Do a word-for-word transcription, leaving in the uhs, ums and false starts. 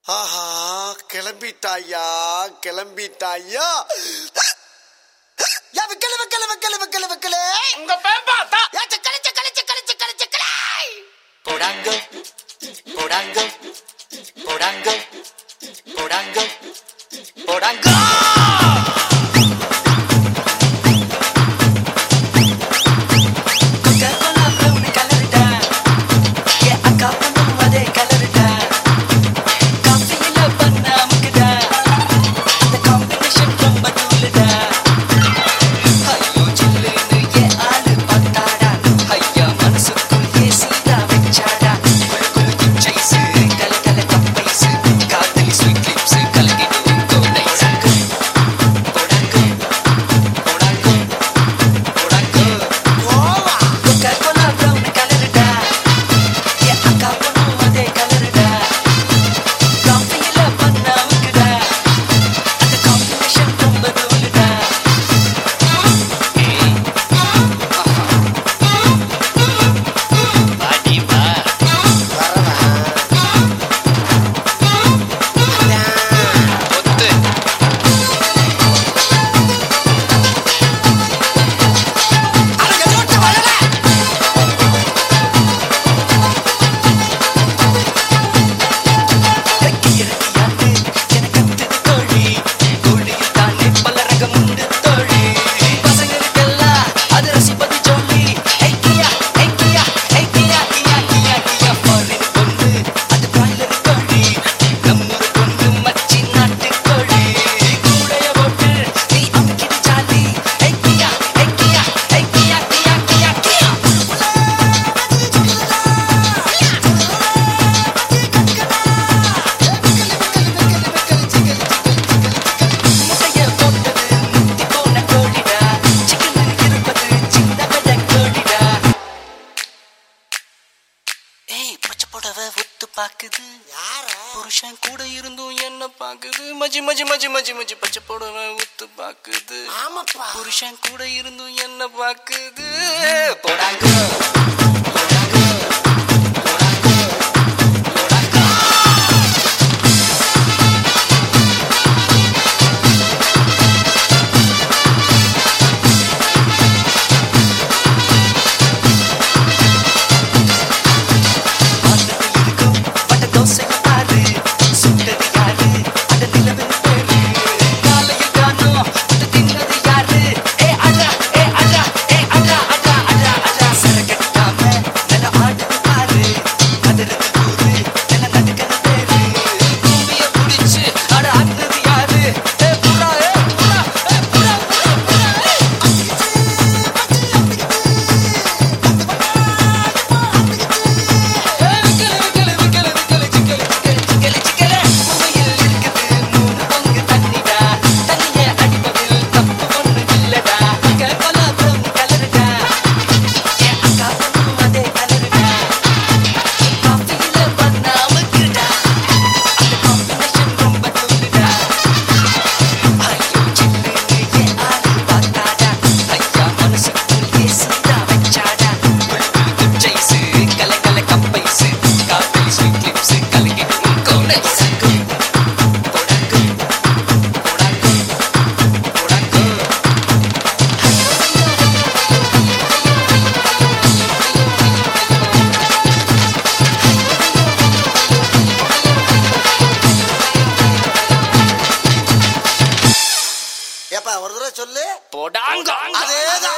ஆஹா, கிளம்பிட்டாயா கிளம்பிட்டாயா. விக்கல விக்கல விக்கல விக்கல விக்கல உங்க பேம்பாத்தா கழிச்சு கழிச்சு கழிச்சு கழிச்சு கிளை போடாங்க போடாங்க போடாங்க போடாங்க போடாங்க பாக்குது புருஷன் கூட இருந்தும் என்ன பாக்குது மஜி மஜி மஜி மஜி மஜி பச்சை போடவ உத்து பாக்குது புருஷன் கூட இருந்தும் என்ன பாக்குது போடாங்க ஒரு தடவை சொல்லு போடாங்க அதேதான்.